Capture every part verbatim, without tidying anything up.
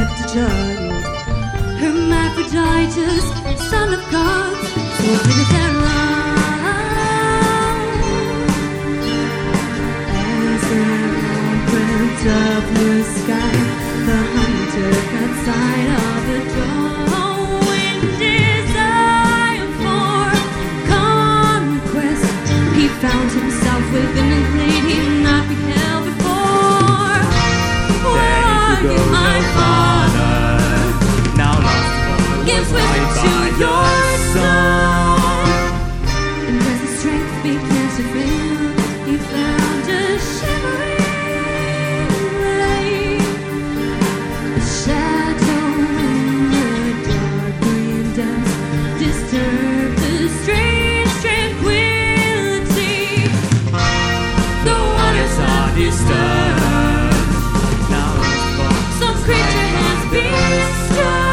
left a child. Hermaphroditus, son of God, so with their love. As an print of the sky, the hunter caught sight of the dawn. In desire for conquest, he found himself within a glade he had not beheld before. Where are you, my father? Now lost Gives wisdom to your son. And as his strength began to fail, he found a shimmering ray. A shadow in the dark green dusk disturbed the strange tranquility. The waters are disturbed. Now Some creature has been struck.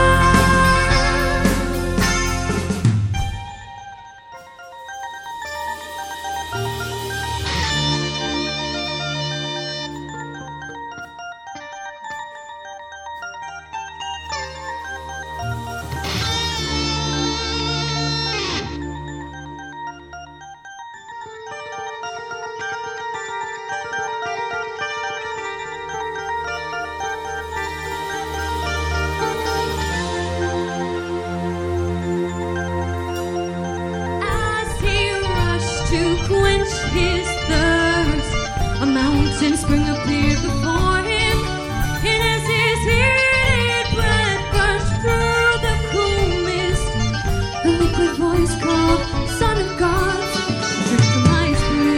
To quench his thirst, a mountain spring appeared before him, and as his heated breath burst through the cool mist, a liquid voice called, "Son of God, drink from my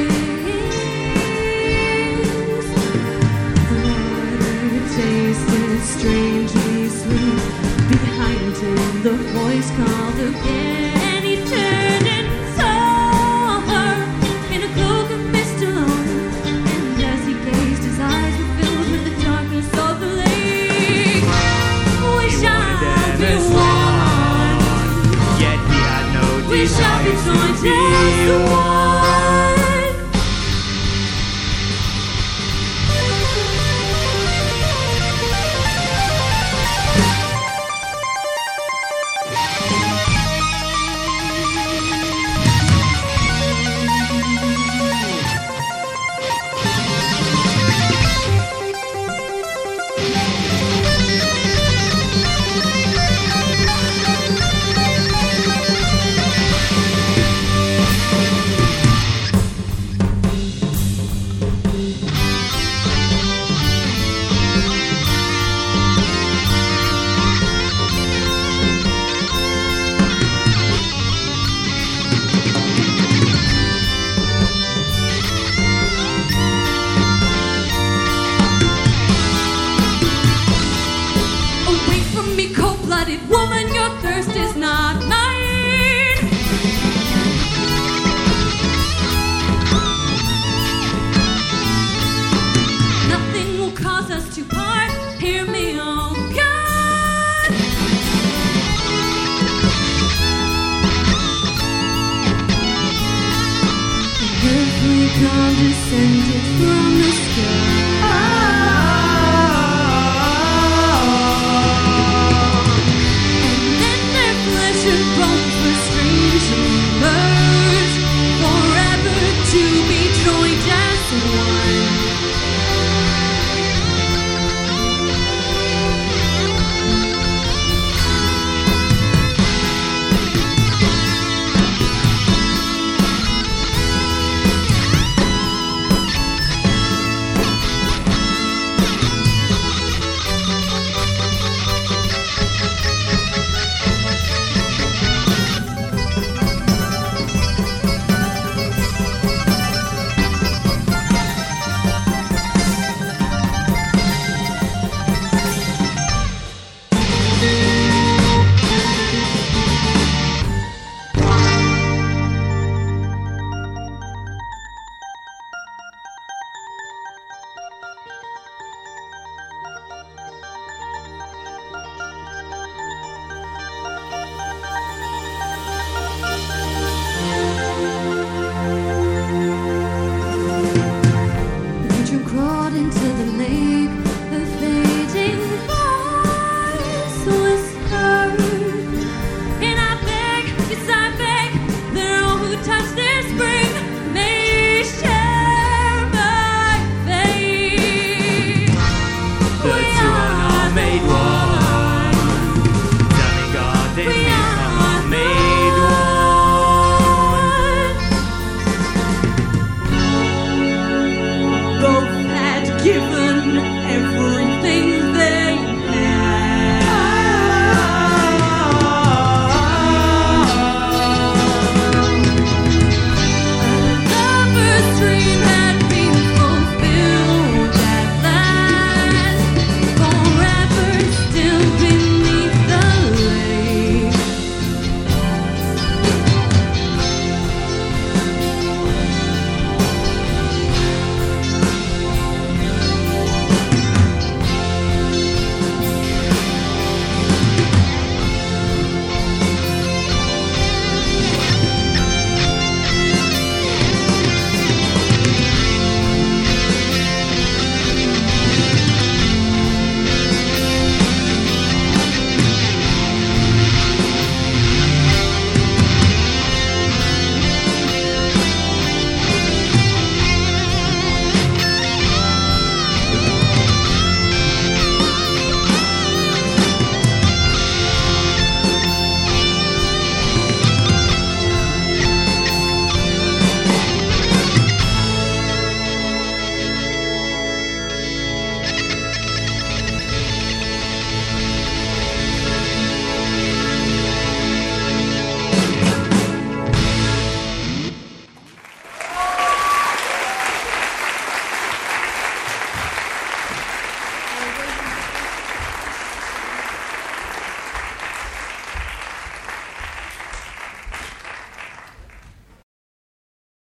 springs." The water tasted strangely sweet. Behind him, the voice called again. He turned and we shall be joined as one. Woman, your thirst is not mine. Nothing will cause us to part. Hear me, oh God. The earthly condescended from the sky.